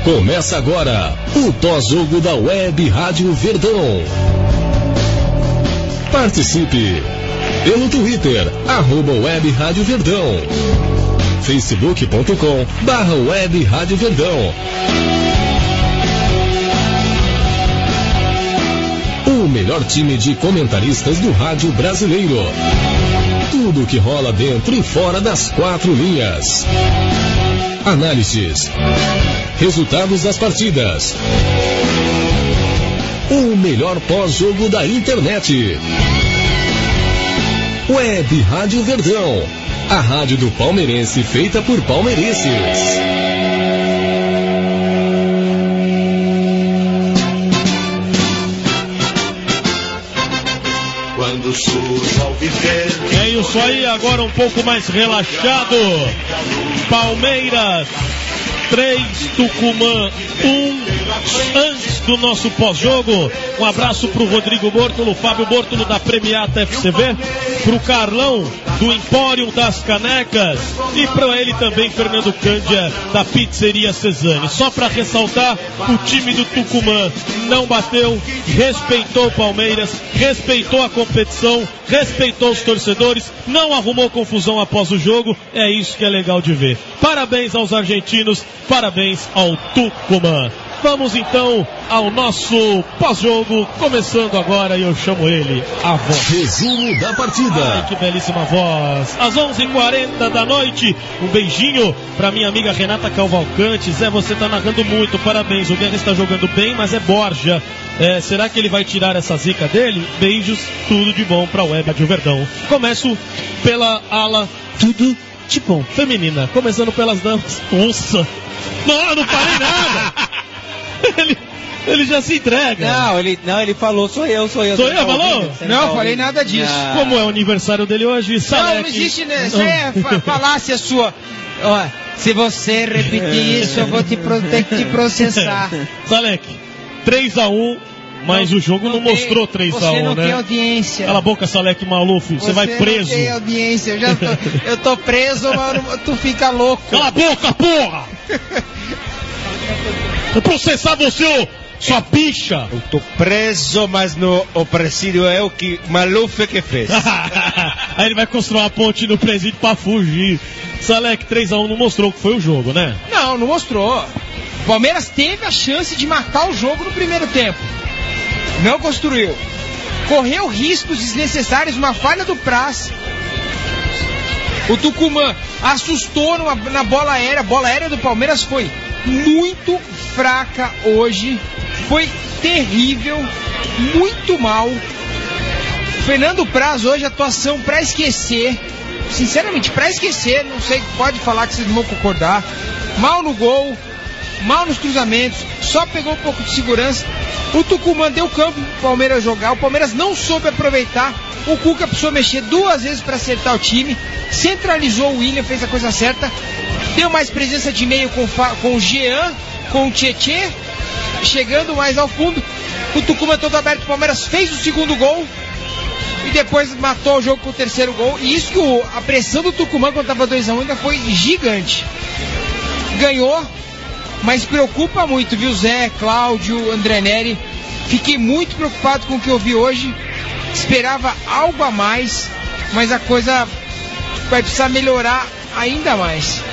Começa agora o pós-jogo da Web Rádio Verdão. Participe pelo Twitter, @Web Rádio Verdão, facebook.com/Web Rádio Verdão. O melhor time de comentaristas do rádio brasileiro. Tudo que rola dentro e fora das quatro linhas. Análises. Resultados das partidas. O melhor pós-jogo da internet. Web Rádio Verdão. A rádio do palmeirense feita por palmeirenses. Quando surge ao viver. É isso aí, agora um pouco mais relaxado. Palmeiras 3, Tucumã 1. Antes do nosso pós-jogo, um abraço pro Rodrigo Bortolo, Fábio Bortolo da Premiata FCV, pro Carlão do Empório das Canecas e para ele também Fernando Cândia da Pizzeria Cesane. Só para ressaltar, o time do Tucumã não bateu, respeitou o Palmeiras, respeitou a competição, respeitou os torcedores, não arrumou confusão após o jogo. É isso que é legal de ver. Parabéns aos argentinos, parabéns ao Tucumã. Vamos então ao nosso pós-jogo, começando agora, e eu chamo ele, a voz. Resumo da partida. Ai, que belíssima voz. Às 11h40 da noite, um beijinho pra minha amiga Renata Cavalcante. Zé, você tá narrando muito, parabéns. O Guerra está jogando bem, mas é Borja. Será que ele vai tirar essa zica dele? Beijos, tudo de bom pra Web Rádio Verdão. Começo pela ala, tudo de bom, feminina. Começando pelas damas. Nossa, não falei nada. Ele já se entrega. Não, ele falou, sou eu. Sou eu, falou? Não, falei nada disso. Como é o aniversário dele hoje, Salek? Não existe, né? Isso é falácia sua. Ó, se você repetir isso, eu vou ter que processar. Salek, 3-1, mas o jogo não mostrou 3-1, né? Você não tem audiência. Cala a boca, Salek Maluf, você vai preso. Você não tem audiência, eu tô preso, mas tu fica louco. Cala a boca, porra! Vou processar você, sua bicha! Eu tô preso, mas o presídio é o que Maluf que fez. Aí ele vai construir uma ponte no presídio pra fugir. Salek, 3-1 não mostrou o que foi o jogo, né? Não mostrou. O Palmeiras teve a chance de matar o jogo no primeiro tempo. Não construiu. Correu riscos desnecessários, uma falha do Praz. O Tucumã assustou na bola aérea. A bola aérea do Palmeiras foi muito fraca hoje. Foi terrível. Muito mal. Fernando Praz hoje, atuação pra esquecer. Sinceramente, pra esquecer. Não sei, pode falar que vocês não vão concordar. Mal no gol. Mal nos cruzamentos. Só pegou um pouco de segurança. O Tucumã deu campo pro Palmeiras jogar. O Palmeiras não soube aproveitar. O Cuca precisou mexer 2 vezes para acertar o time. Centralizou o William, fez a coisa certa. Deu mais presença de meio com o Jean, com o Tietê, chegando mais ao fundo. O Tucumã todo aberto, o Palmeiras fez o segundo gol e depois matou o jogo com o terceiro gol. E isso que a pressão do Tucumã quando estava 2-1 ainda foi gigante. Ganhou, mas preocupa muito, viu, Zé, Cláudio, André Neri. Fiquei muito preocupado com o que eu vi hoje. Esperava algo a mais, mas a coisa vai precisar melhorar ainda mais.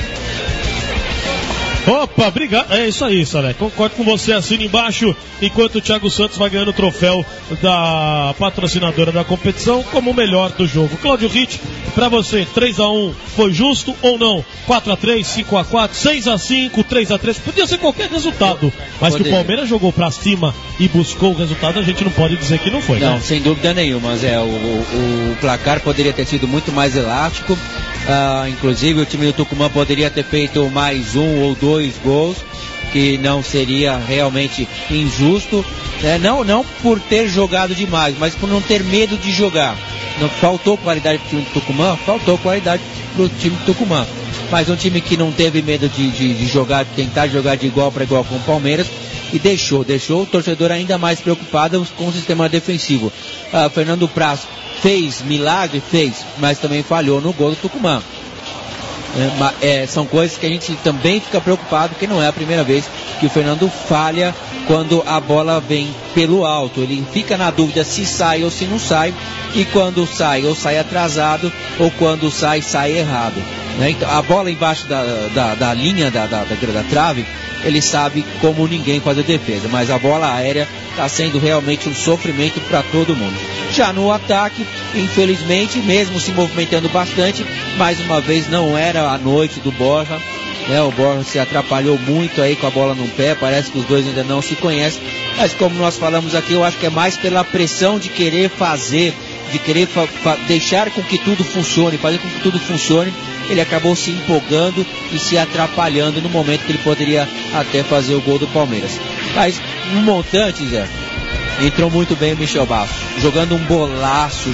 Opa, obrigado. É isso aí, Salek. Concordo com você, assina embaixo, enquanto o Thiago Santos vai ganhando o troféu da patrocinadora da competição como o melhor do jogo. Cláudio Ritt, pra você, 3-1 foi justo ou não? 4-3, 5-4, 6-5, 3-3, podia ser qualquer resultado, mas que o Palmeiras jogou pra cima e buscou o resultado, a gente não pode dizer que não foi, não, né? Sem dúvida nenhuma, Zé. O placar poderia ter sido muito mais elástico. Inclusive o time do Tucumã poderia ter feito mais 1 ou 2 gols, que não seria realmente injusto, né? Não por ter jogado demais, mas por não ter medo de jogar. Não faltou qualidade pro time do Tucumã, faltou qualidade pro time do Tucumã, mas um time que não teve medo de jogar, de tentar jogar de igual para igual com o Palmeiras, e deixou o torcedor ainda mais preocupado com o sistema defensivo. Fernando Praz fez milagre, mas também falhou no gol do Tucumã. São coisas que a gente também fica preocupado, porque não é a primeira vez que o Fernando falha quando a bola vem pelo alto. Ele fica na dúvida se sai ou se não sai, e quando sai, ou sai atrasado, ou quando sai errado, né? Então, a bola embaixo da linha da trave, ele sabe como ninguém fazer defesa, mas a bola aérea está sendo realmente um sofrimento para todo mundo. Já no ataque, infelizmente, mesmo se movimentando bastante, mais uma vez não era a noite do Borja, né? O Borja se atrapalhou muito aí com a bola no pé, parece que os dois ainda não se conhecem, mas como nós falamos aqui, eu acho que é mais pela pressão de querer fazer, de querer deixar com que tudo funcione, fazer com que tudo funcione. Ele acabou se empolgando e se atrapalhando no momento que ele poderia até fazer o gol do Palmeiras. Mas no montante, Zé, entrou muito bem o Michel Bastos, jogando um bolaço.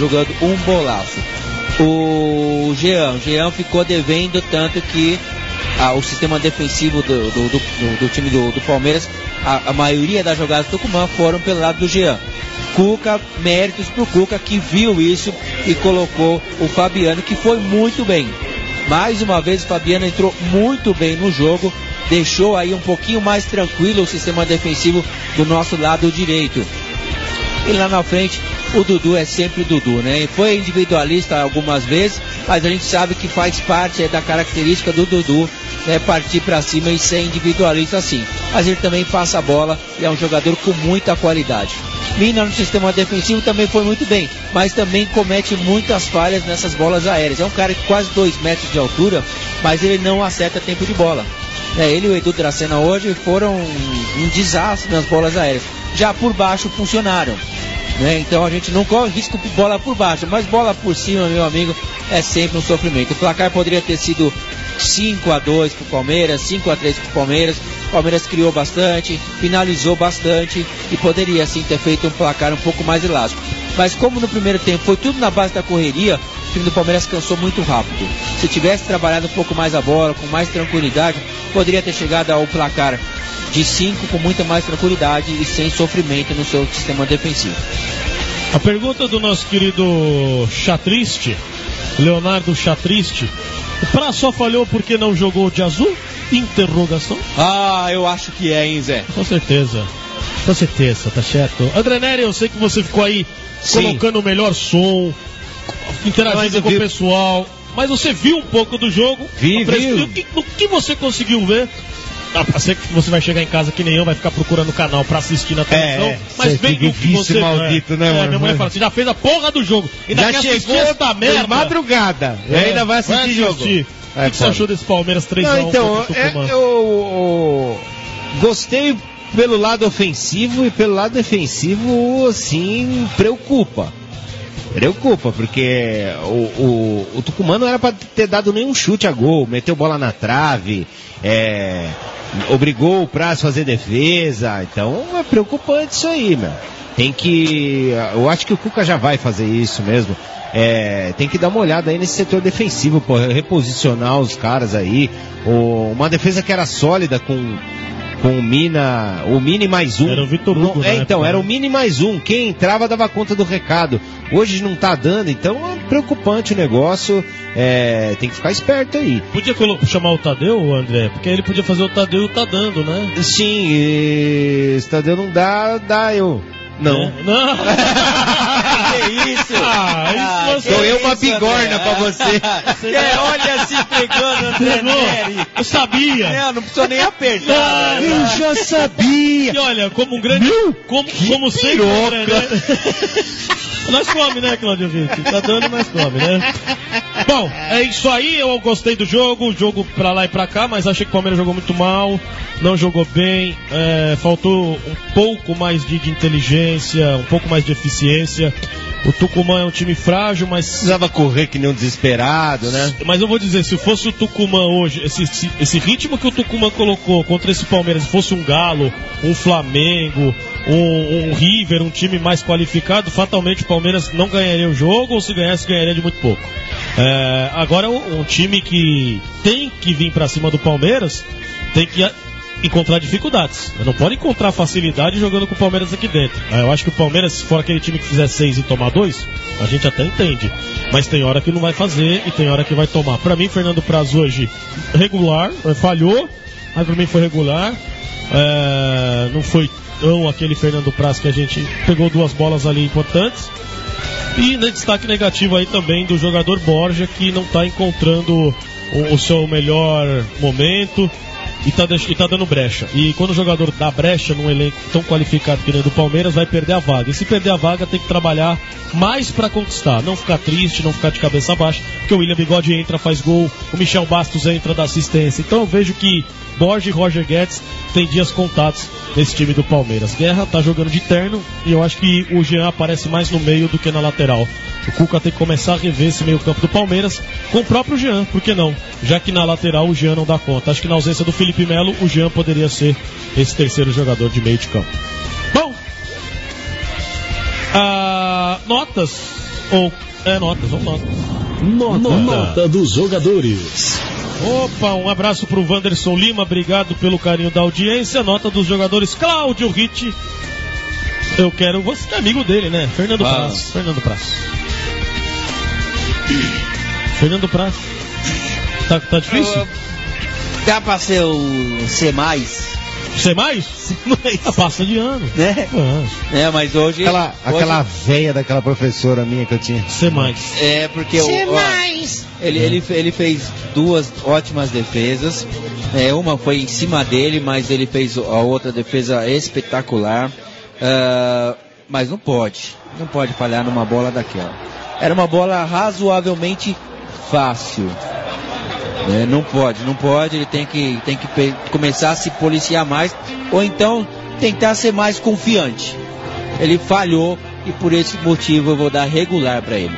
O Jean ficou devendo, tanto que o sistema defensivo do time do Palmeiras, a maioria das jogadas do Tucumã foram pelo lado do Jean. Cuca, méritos pro Cuca, que viu isso e colocou o Fabiano, que foi muito bem. Mais uma vez o Fabiano entrou muito bem no jogo, deixou aí um pouquinho mais tranquilo o sistema defensivo do nosso lado direito. E lá na frente o Dudu é sempre o Dudu, né? Foi individualista algumas vezes, mas a gente sabe que faz parte da característica do Dudu, né? Partir para cima e ser individualista assim. Mas ele também passa a bola e é um jogador com muita qualidade. Mina no sistema defensivo também foi muito bem, mas também comete muitas falhas nessas bolas aéreas. É um cara de quase 2 metros de altura, mas ele não acerta tempo de bola. Ele e o Edu Dracena hoje foram um desastre nas bolas aéreas. Já por baixo funcionaram, né? Então a gente não corre risco de bola por baixo, mas bola por cima, meu amigo, é sempre um sofrimento. O placar poderia ter sido 5-2 pro Palmeiras, 5-3 pro Palmeiras. O Palmeiras criou bastante, finalizou bastante e poderia sim ter feito um placar um pouco mais elástico. Mas como no primeiro tempo foi tudo na base da correria, o time do Palmeiras cansou muito rápido. Se tivesse trabalhado um pouco mais a bola, com mais tranquilidade, poderia ter chegado ao placar de 5 com muita mais tranquilidade e sem sofrimento no seu sistema defensivo. A pergunta do nosso querido Chatriste, Leonardo Chatriste: o Pra só falhou porque não jogou de azul? Interrogação. Eu acho que é, hein, Zé? Com certeza, tá certo. André Neri, eu sei que você ficou aí colocando o melhor som, interagindo com o pessoal, mas você viu um pouco do jogo? Vi. O que você conseguiu ver? Eu sei que você vai chegar em casa que nem eu, vai ficar procurando o canal pra assistir na televisão, mas vem do que você maldito, né, mano? Minha mulher fala, você já fez a porra do jogo, ainda já chegou essa merda de madrugada, ainda vai assistir jogo. O que você achou desse Palmeiras 3-1? Então, eu gostei pelo lado ofensivo, e pelo lado defensivo, assim, preocupa, porque o Tucumã não era pra ter dado nenhum chute a gol, meteu bola na trave, obrigou o Praz a fazer defesa, então é preocupante isso aí, meu. Eu acho que o Cuca já vai fazer isso mesmo. Tem que dar uma olhada aí nesse setor defensivo, reposicionar os caras aí. Uma defesa que era sólida com o Mini mais um. Era o Vitor Hugo, era o Mini mais um. Quem entrava dava conta do recado. Hoje não tá dando, então é preocupante o negócio. Tem que ficar esperto aí. Podia chamar o Tadeu, André? Porque ele podia fazer o Tadeu e o tá dando, né? Sim, se o Tadeu não dá eu. Não. Não. Que isso? Sou eu uma bigorna pra você. Olha, se pegando, André Neri. Eu sabia. Não precisou nem apertar. Eu já sabia. E olha, como um grande... Como sempre, né? Nós come, né, Claudio Vitti? Tá dando, nós come, né? Bom, é isso aí. Eu gostei do jogo. Jogo pra lá e pra cá, mas achei que o Palmeiras jogou muito mal. Não jogou bem. Faltou um pouco mais de inteligência, um pouco mais de eficiência. O Tucumã é um time frágil, mas... precisava correr que nem um desesperado, né? Mas eu vou dizer, se fosse o Tucumã hoje, esse ritmo que o Tucumã colocou contra esse Palmeiras, se fosse um Galo, um Flamengo, um River, um time mais qualificado, fatalmente o Palmeiras não ganharia o jogo, ou se ganhasse, ganharia de muito pouco. Agora, um time que tem que vir pra cima do Palmeiras, tem que encontrar dificuldades. Não pode encontrar facilidade jogando com o Palmeiras aqui dentro. Eu acho que o Palmeiras, se for aquele time que fizer 6 e tomar 2, a gente até entende. Mas tem hora que não vai fazer e tem hora que vai tomar. Pra mim, Fernando Praz hoje regular, falhou. mas pra mim foi regular. Não foi tão aquele Fernando Praz que a gente pegou 2 bolas ali importantes. E destaque negativo aí também do jogador Borja, que não tá encontrando o seu melhor momento e tá dando brecha. E quando o jogador dá brecha num elenco tão qualificado que nem do Palmeiras, vai perder a vaga. E se perder a vaga, tem que trabalhar mais pra conquistar. Não ficar triste, não ficar de cabeça baixa, porque o William Bigode entra, faz gol, o Michel Bastos entra, dá assistência. Então eu vejo que Borja e Roger Guedes têm dias contados nesse time do Palmeiras. Guerra tá jogando de terno e eu acho que o Jean aparece mais no meio do que na lateral. O Cuca tem que começar a rever esse meio campo do Palmeiras com o próprio Jean, por que não? Já que na lateral o Jean não dá conta. Acho que na ausência do Felipe Melo, o Jean poderia ser esse terceiro jogador de meio de campo. Bom, notas, vamos Nota dos jogadores. Opa, um abraço pro Wanderson Lima, obrigado pelo carinho da audiência. Nota dos jogadores, Cláudio Ritt. Eu quero, você que é amigo dele, né? Fernando Praz. Fernando Praz. Tá difícil? Dá pra ser o C+. C+? Passa de ano. Né? Mas hoje... Aquela véia daquela professora minha que eu tinha. C+. Porque ele fez 2 ótimas defesas. Uma foi em cima dele, mas ele fez a outra defesa espetacular. Mas não pode falhar numa bola daquela. Era uma bola razoavelmente fácil. Não pode, ele tem que começar a se policiar mais, ou então tentar ser mais confiante. Ele falhou e por esse motivo eu vou dar regular para ele.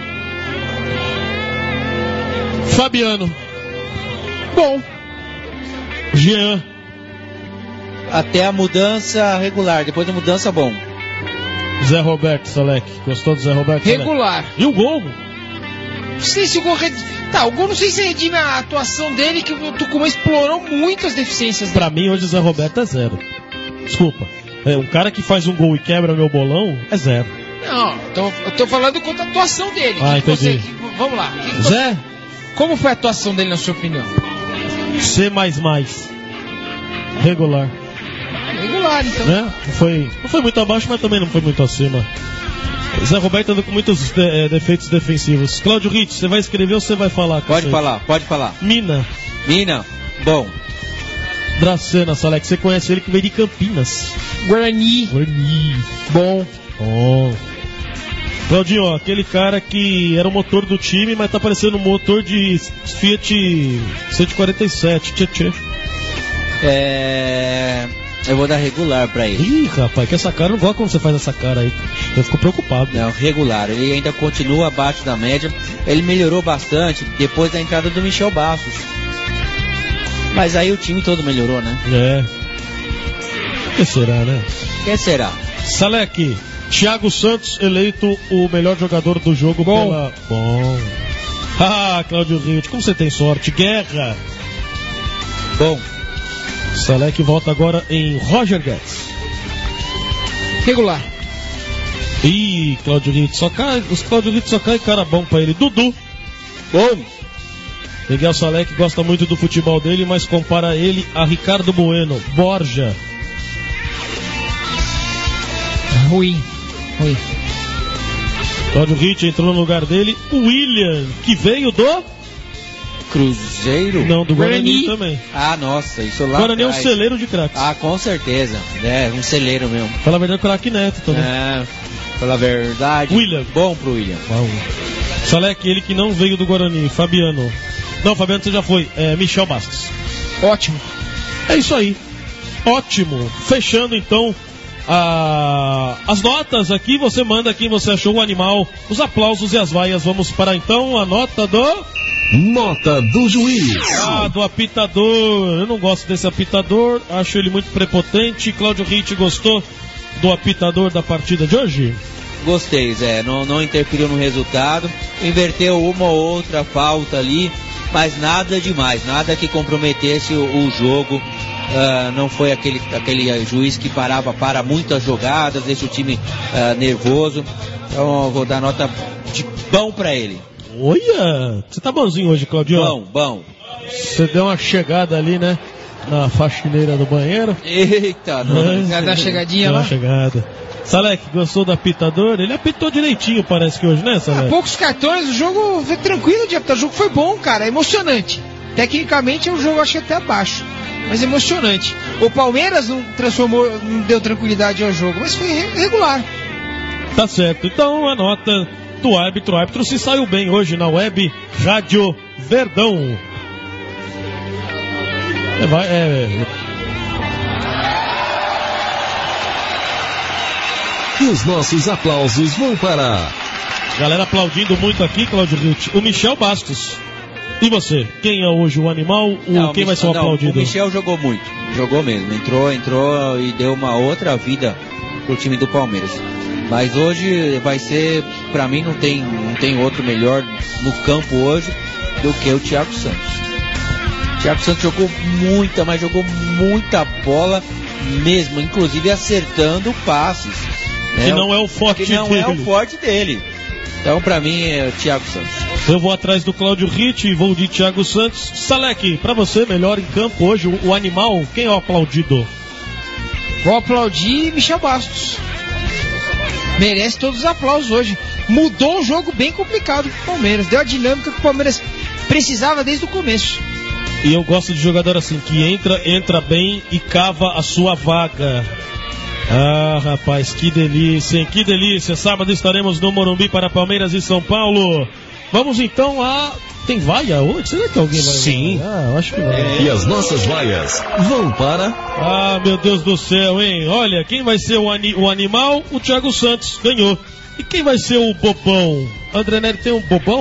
Fabiano. Bom. Jean. Até a mudança regular, depois da mudança bom. Zé Roberto Salek, gostou do Zé Roberto? Regular. E o gol? Não sei se o gol... o gol não sei se redime a atuação dele, que o Tucumã explorou muito as deficiências dele. Pra mim, hoje o Zé Roberto é 0. Desculpa. Um cara que faz um gol e quebra meu bolão é 0. Não, eu tô falando quanto a atuação dele. Entendi. Vamos lá. Zé? Como foi a atuação dele, na sua opinião? C++. Regular. Regular, então. Não foi muito abaixo, mas também não foi muito acima. Zé Roberto anda com muitos defeitos defensivos. Cláudio Ritt, você vai escrever ou você vai falar? Pode falar. Mina, bom. Dracena, Salek, você conhece ele que veio de Campinas. Guarani. Bom. Claudinho, aquele cara que era o motor do time, mas tá parecendo um motor de Fiat 147, tchê. Eu vou dar regular pra ele. Ih, rapaz, que essa cara, não gosta quando você faz essa cara aí. Eu fico preocupado. Não, regular. Ele ainda continua abaixo da média. Ele melhorou bastante depois da entrada do Michel Bastos. Mas aí o time todo melhorou, né? Que será, né? Quem será? Salek, Thiago Santos eleito o melhor jogador do jogo Bom. Cláudio Ritt, como você tem sorte. Guerra. Bom. Salek volta agora em Roger Guedes. Regular. Ih, Cláudio Ritt, os Cláudio Ritt só cai cara bom pra ele. Dudu. Bom. Miguel Salek gosta muito do futebol dele, mas compara ele a Ricardo Bueno. Borja. Ruim. Cláudio Ritt entrou no lugar dele. O William, que veio do Cruzeiro? Não, do Guarani também. Nossa, isso lá. Guarani é um celeiro de craques. Com certeza. Um celeiro mesmo. Fala a verdade, o craque Neto também. Pela verdade. William. Bom pro William. Salek, ele que não veio do Guarani. Fabiano. Não, Fabiano, você já foi. Michel Bastos. Ótimo. É isso aí. Ótimo. Fechando então as notas aqui. Você manda quem você achou o animal, os aplausos e as vaias. Vamos para então a nota do juiz. Do apitador. Eu não gosto desse apitador. Acho ele muito prepotente. Cláudio Ritt, gostou do apitador da partida de hoje? Gostei, Zé. Não interferiu no resultado. Inverteu uma ou outra falta ali, mas nada demais. Nada que comprometesse o jogo. Não foi aquele juiz que para muitas jogadas, deixa o time nervoso. Então eu vou dar nota de bom pra ele. Olha, você tá bonzinho hoje, Claudio. Bom. Você deu uma chegada ali, né? na faxineira do banheiro. Eita, Já dá chegadinha lá? Chegada. Salek, gostou do apitador? Ele apitou direitinho, parece que hoje, né, Salek? Poucos cartões, o jogo foi tranquilo de apitar. O jogo foi bom, cara, é emocionante. Tecnicamente, o jogo acho que até abaixo, mas emocionante. O Palmeiras não deu tranquilidade ao jogo, mas foi regular. Tá certo. Então, a nota do árbitro. O árbitro se saiu bem hoje na Web Rádio Verdão. E os nossos aplausos vão para... Galera aplaudindo muito aqui, Cláudio Ritt. O Michel Bastos. E você? Quem é hoje o animal? Quem vai ser o aplaudido? O Michel jogou muito. Jogou mesmo. Entrou e deu uma outra vida pro time do Palmeiras. Mas hoje vai ser... Pra mim não tem outro melhor no campo hoje do que o Thiago Santos. O Thiago Santos jogou muita bola mesmo. Inclusive acertando passes. Que não é o forte dele. Não é o forte dele. Então, pra mim, é o Thiago Santos. Eu vou atrás do Cláudio Ritt e vou de Thiago Santos. Salek, pra você, melhor em campo hoje, o animal, quem é o aplaudido? Vou aplaudir Michel Bastos. Merece todos os aplausos hoje. Mudou um jogo bem complicado pro Palmeiras. Deu a dinâmica que o Palmeiras precisava desde o começo. E eu gosto de jogador assim, que entra bem e cava a sua vaga. Ah, rapaz, que delícia, hein? Que delícia. Sábado estaremos no Morumbi para Palmeiras e São Paulo. Vamos então a... Tem vaia hoje? Será que alguém vai? Sim. Eu acho que vai. E as nossas vaias vão para... Ah, meu Deus do céu, hein? Olha, quem vai ser o animal? O Thiago Santos ganhou. E quem vai ser o bobão? André Nery tem um bobão?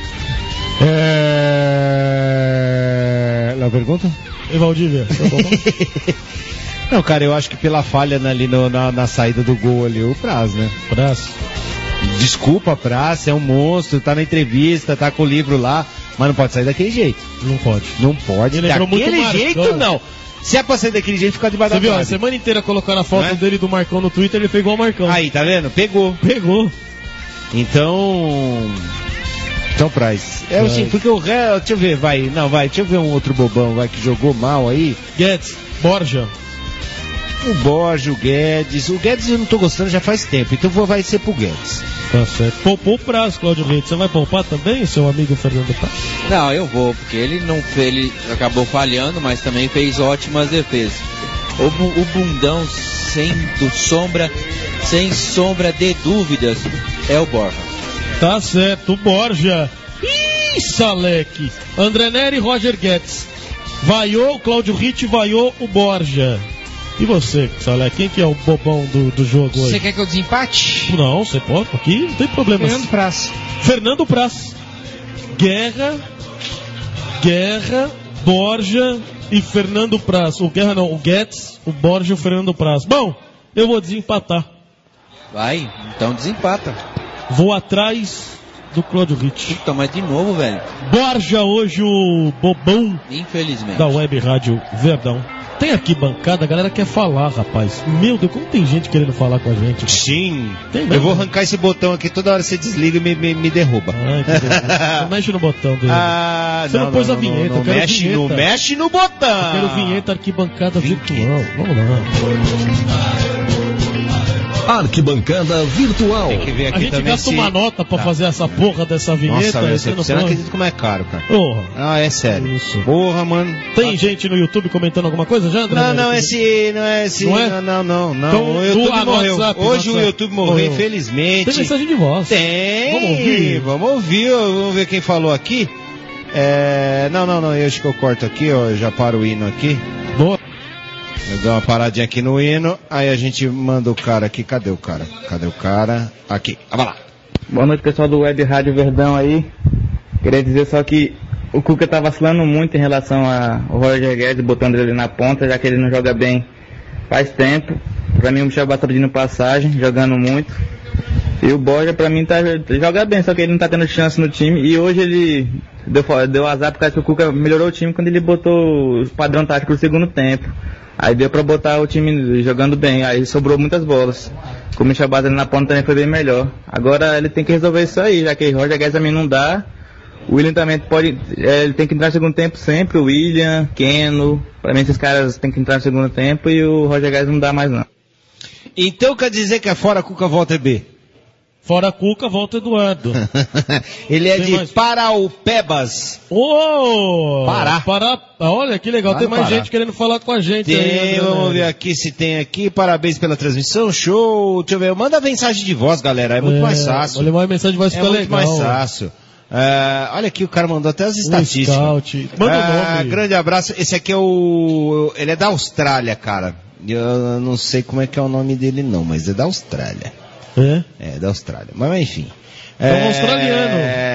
Na pergunta? Valdívia, é bobão? Não, cara, eu acho que pela falha ali na saída do gol ali, o Praz, né? Praz. Desculpa, Praz, é um monstro, tá na entrevista, tá com o livro lá, mas não pode sair daquele jeito. Não pode. Não pode, ele daquele jeito não. Se é pra sair daquele jeito, fica debaixo da trave. Você viu, a trave. semana inteira colocando a foto dele do Marcão no Twitter, ele fez igual o Marcão. Aí, tá vendo? Pegou. Então, Praz. É assim, porque o réu, deixa eu ver, deixa eu ver um outro bobão, que jogou mal aí. Guedes, Borja. O Borja, o Guedes eu não tô gostando já faz tempo, então vai ser pro Guedes. Tá certo. Poupou o Prazo, Cláudio Ritt. Você vai poupar também, seu amigo Fernando Praz? Não, eu vou, porque ele acabou falhando, mas também fez ótimas defesas. O bundão, sem sombra de dúvidas, é o Borja. Tá certo, o Borja. Ih, Salek. André Nery e Roger Guedes. Vaiou, o Cláudio Ritt vaiou o Borja. E você, Salek, quem que é o bobão do jogo hoje? Você quer que eu desempate? Não, você pode, aqui não tem problema. Fernando Praz. Guerra, Borja e Fernando Praz. O Guedes, o Borja e o Fernando Praz. Bom, eu vou desempatar. Vai, então desempata. Vou atrás do Cláudio Ritt. Puta, mas de novo, velho. Borja hoje o bobão. Infelizmente. Da Web Rádio Verdão. Tem aqui bancada, a galera quer falar, rapaz. Meu Deus, como tem gente querendo falar com a gente. Sim. Tem, eu vou arrancar esse botão aqui, toda hora você desliga e me derruba. Não mexe no botão dele. Você não pôs a vinheta. Não mexe no botão. Eu quero vinheta arquibancada virtual. Vamos lá. Arquibancada virtual. Tem que ver aqui. A gente gasta uma nota pra fazer essa porra dessa vinheta. Nossa, você não acredita como é caro, cara. Porra. Ah, é sério. Isso. Porra, mano. Tem gente no YouTube comentando alguma coisa já, André? Não é esse. Não. Então, o YouTube morreu. WhatsApp, Hoje o YouTube morreu, infelizmente. Tem mensagem de voz. Tem. Vamos ouvir. Vamos ver quem falou aqui. Não, eu acho que eu corto aqui, ó. Eu já paro o hino aqui. Boa. Eu dou uma paradinha aqui no hino, aí a gente manda o cara aqui. Cadê o cara? Aqui, vai lá. Boa noite, pessoal do Web Rádio Verdão aí. Queria dizer só que o Cuca tá vacilando muito em relação ao Roger Guedes, botando ele na ponta, já que ele não joga bem faz tempo. Pra mim o Michel Bastos tá pedindo passagem, jogando muito. E o Borja pra mim joga bem, só que ele não tá tendo chance no time. E hoje ele deu azar por causa que o Cuca melhorou o time quando ele botou o padrão tático no segundo tempo. Aí deu pra botar o time jogando bem, aí sobrou muitas bolas. Com o Michel Bastos na ponta também foi bem melhor. Agora ele tem que resolver isso aí, já que o Roger Guedes também não dá. O William também ele tem que entrar no segundo tempo sempre, o William, Keno, pra mim esses caras tem que entrar no segundo tempo e o Roger Guedes não dá mais não. Então quer dizer que é fora Cuca, volta EB? Fora Cuca, volta Eduardo. Ele é Tem de mais? Paraupebas. Pará. Olha que legal, Lá tem no mais Pará. gente querendo falar com a gente aí. Tem, André vamos Nery. ver aqui se tem aqui. Parabéns pela transmissão, show. Deixa eu ver, manda mensagem de voz, galera, é muito mais fácil. Olha, mais mensagem vai É ficar muito legal. mais fácil. Olha aqui, o cara mandou até as estatísticas. Scout. Manda o nome. Grande abraço. Esse aqui é ele é da Austrália, cara. Eu não sei como é que é o nome dele não, mas é da Austrália. É da Austrália. Mas enfim. É um australiano.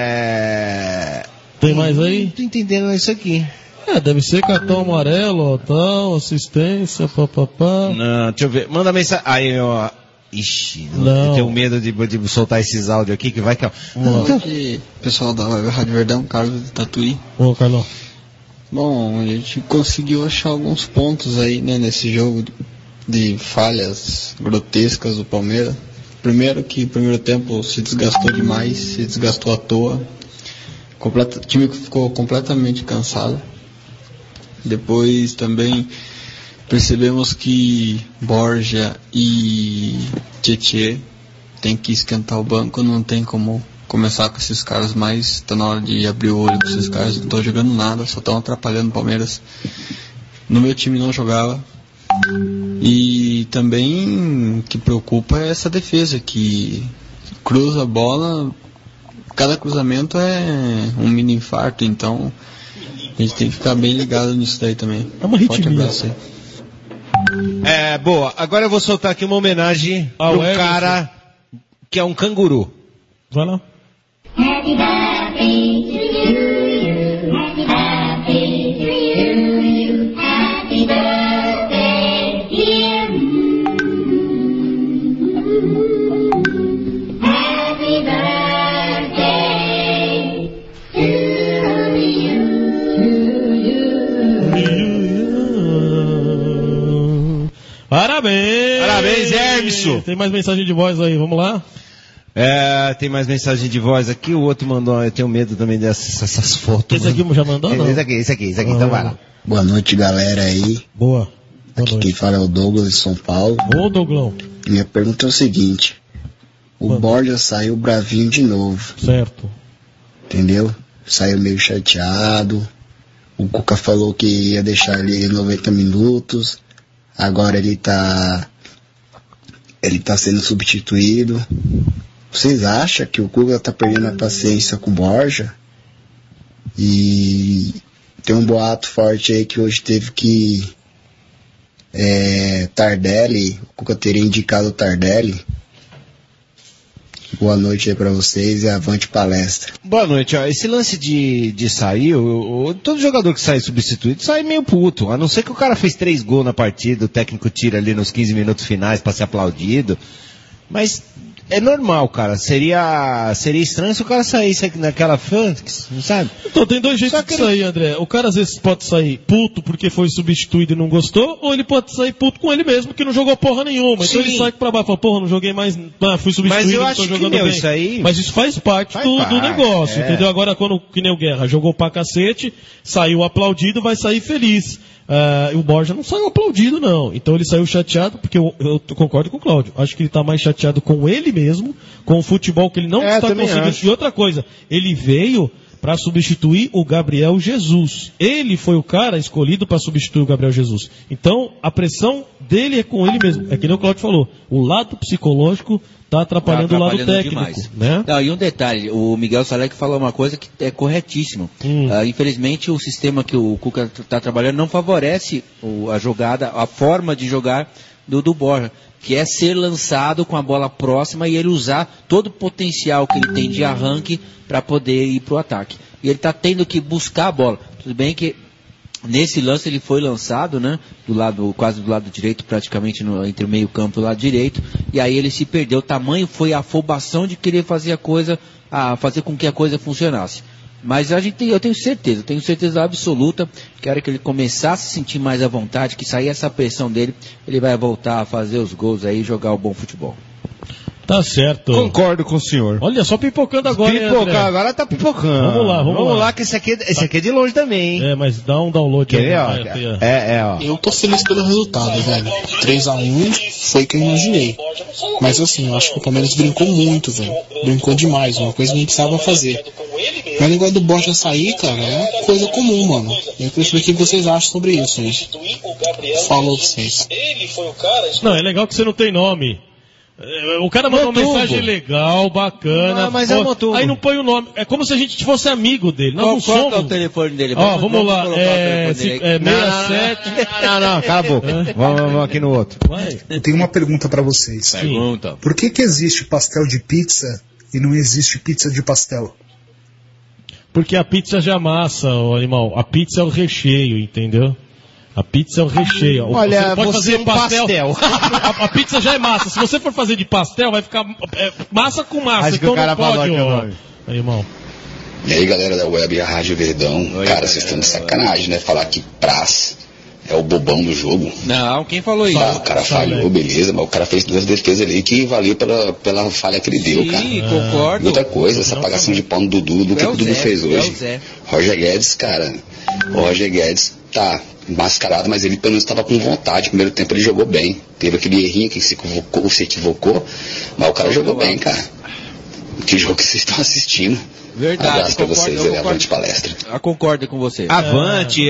Tem mais aí? Não tô entendendo isso aqui. Deve ser cartão amarelo, ó, tal, assistência, papapá. Não, deixa eu ver. Manda mensagem. Aí, ó. Ixi, Não. eu tenho medo de soltar esses áudios aqui que vai que... Aqui, pessoal da Rádio Verdão, Carlos de Tatuí. Ô, Carlão. Bom, a gente conseguiu achar alguns pontos aí, né, nesse jogo de falhas grotescas do Palmeiras. Primeiro que o primeiro tempo se desgastou demais, se desgastou à toa. O time ficou completamente cansado. Depois também percebemos que Borja e Tietê tem que esquentar o banco, não tem como começar com esses caras mais, está na hora de abrir o olho com esses caras, não estão jogando nada, só estão atrapalhando o Palmeiras. No meu time não jogava. E também o que preocupa é essa defesa, que cruza a bola, cada cruzamento é um mini infarto, então a gente tem que ficar bem ligado nisso daí também. É uma Forte ritmia. abraço aí. Boa. Agora eu vou soltar aqui uma homenagem Ao pro Everton. cara que é um canguru. Vai lá. Happy birthday to you. Happy birthday to you. Happy birthday, dear. Happy birthday to you. Parabéns! Parabéns, Hermeson! Tem mais mensagem de voz aí, vamos lá? Tem mais mensagem de voz aqui, o outro mandou, eu tenho medo também dessas fotos. Esse aqui já mandou ou não? Esse aqui, então vai lá. Boa noite, galera aí. Boa. Aqui quem fala é o Douglas de São Paulo. Ô, Douglão. Minha pergunta é o seguinte: o Borja saiu bravinho de novo. Certo. Entendeu? Saiu meio chateado. O Cuca falou que ia deixar ele 90 minutos. Agora ele tá sendo substituído. Vocês acham que o Cuca tá perdendo a paciência com o Borja? E tem um boato forte aí que hoje teve que Tardelli, o Cuca teria indicado o Tardelli. Boa noite aí pra vocês e avante palestra. Boa noite, ó. Esse lance de sair, todo jogador que sai substituído sai meio puto. A não ser que o cara fez 3 gols na partida, o técnico tira ali nos 15 minutos finais pra ser aplaudido. Mas é normal, cara. Seria estranho se o cara saísse naquela fã, sabe? Então tem dois jeitos de sair, André. O cara às vezes pode sair puto porque foi substituído e não gostou, ou ele pode sair puto com ele mesmo que não jogou porra nenhuma. Então Sim. ele sai pra baixo e fala, porra, não joguei mais, fui substituído, Mas eu não acho tô que, jogando meu, bem. isso aí... Mas isso faz parte do negócio, entendeu? Agora quando que nem o Guerra jogou pra cacete, saiu aplaudido, vai sair feliz. O Borja não saiu aplaudido, não. Então ele saiu chateado, porque eu concordo com o Cláudio. Acho que ele tá mais chateado com ele mesmo, com o futebol que ele não está conseguindo. acho. E outra coisa, ele veio para substituir o Gabriel Jesus. Ele foi o cara escolhido para substituir o Gabriel Jesus. Então, a pressão dele é com ele mesmo. É que nem o Cláudio falou. O lado psicológico está atrapalhando o lado técnico. Demais. Né? Não, e um detalhe, o Miguel Salek falou uma coisa que é corretíssimo. Infelizmente, o sistema que o Cuca está trabalhando não favorece a jogada, a forma de jogar do Borja, que é ser lançado com a bola próxima e ele usar todo o potencial que ele tem de arranque para poder ir para o ataque. E ele está tendo que buscar a bola. Tudo bem que nesse lance ele foi lançado, né, quase do lado direito, praticamente entre o meio campo e o lado direito, e aí ele se perdeu. O tamanho foi a afobação de querer fazer fazer com que a coisa funcionasse. Mas eu tenho certeza absoluta que a hora que ele começar a se sentir mais à vontade, que sair essa pressão dele, ele vai voltar a fazer os gols aí e jogar o bom futebol. Tá certo. Concordo com o senhor. Olha, só pipocando agora, hein, André? Agora tá pipocando. Vamos lá. Que esse aqui é de longe também, hein? Mas dá um download. Quer ver, ó? Ó. Eu tô feliz pelo resultado, velho. 3-1 foi o que eu imaginei. Mas assim, eu acho que o Palmeiras brincou muito, velho. Brincou demais, uma coisa que a gente precisava fazer. Mas o negócio do Borja sair, cara, é coisa comum, mano. Eu queria saber o que vocês acham sobre isso, hein? Falou pra vocês. Não, é legal que você não tem nome. O cara mandou uma mensagem legal, bacana. Mas é Motubo. Aí não põe o nome. É como se a gente fosse amigo dele. Nós não Qual somos. é o telefone dele? Vamos lá. É 67. Não, cala a boca. Vamos aqui no outro. Eu tenho uma pergunta pra vocês. Pergunta. Por que existe pastel de pizza e não existe pizza de pastel? Porque a pizza já é massa, o animal. A pizza é o recheio, entendeu? A pizza é o recheio. Olha, você pode fazer pastel. A pizza já é massa. Se você for fazer de pastel, vai ficar massa com massa. Acho então que o cara não pode, falou aí, irmão. E aí, galera da Web Rádio Verdão. Cara, vocês estão de sacanagem, né? Falar que Praz é o bobão do jogo. Não, quem falou isso? O cara falhou, beleza, mas o cara fez 2 defesas ali que valeu pela falha que ele deu, cara. Sim, concordo. Outra coisa, essa apagação de pau no Dudu, do que o Dudu fez hoje. Roger Guedes, cara. O Roger Guedes tá mascarado, mas ele pelo menos estava com vontade. No primeiro tempo ele jogou bem. Teve aquele errinho que se equivocou, mas o cara jogou bem, cara. Que jogo que vocês estão assistindo. Verdade. Abraço pra vocês, avante palestra. Eu concordo com você. Avante,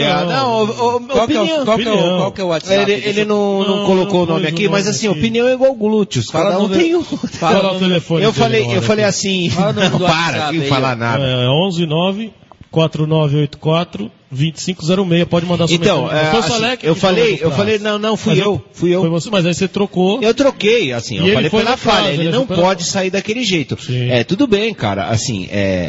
Qual que é o WhatsApp? Ele não colocou o nome aqui, mas assim, opinião é igual glúteos. Cada um tem um. Fala o telefone. Eu falei assim, não para, não falar nada. 11 4984 2506, pode mandar sua então, mensagem. eu falei, não, fui eu. Foi você, mas aí você trocou. Eu troquei, assim, eu falei pela falha, ele não pode sair daquele jeito. Sim. Tudo bem, cara, assim,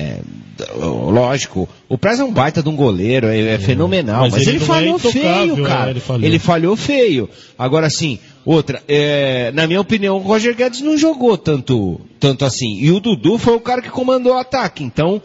lógico, o Praz é um baita de um goleiro, é fenomenal, mas ele falhou feio, cara. Ele falhou feio. Agora, assim, outra, na minha opinião, o Roger Guedes não jogou tanto assim. E o Dudu foi o cara que comandou o ataque, então...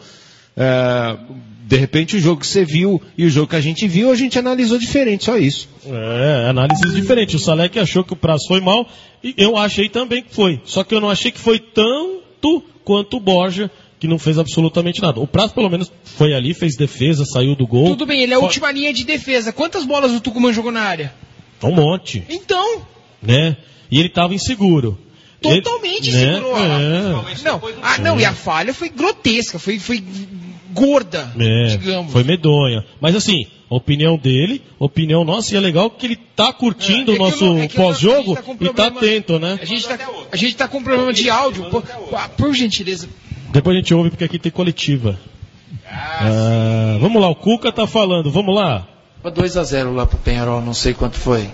de repente o jogo que você viu e o jogo que a gente viu, a gente analisou diferente, só isso. Análises diferentes. O Salek achou que o Praz foi mal e eu achei também que foi. Só que eu não achei que foi tanto quanto o Borja, que não fez absolutamente nada. O Praz pelo menos foi ali, fez defesa, saiu do gol. Tudo bem, ele é a última linha de defesa. Quantas bolas o Tucumã jogou na área? Um monte. Então. Né? E ele estava inseguro. Totalmente inseguro. Não, e a falha foi grotesca, foi gorda, digamos. Foi medonha. Mas assim, a opinião dele, a opinião nossa, e é legal que ele tá curtindo o nosso pós-jogo e tá atento, né? A gente tá com um problema de áudio, por gentileza. Depois a gente ouve porque aqui tem coletiva. Vamos lá, o Cuca tá falando, vamos lá. 2-0 lá pro Penharol, não sei quanto foi.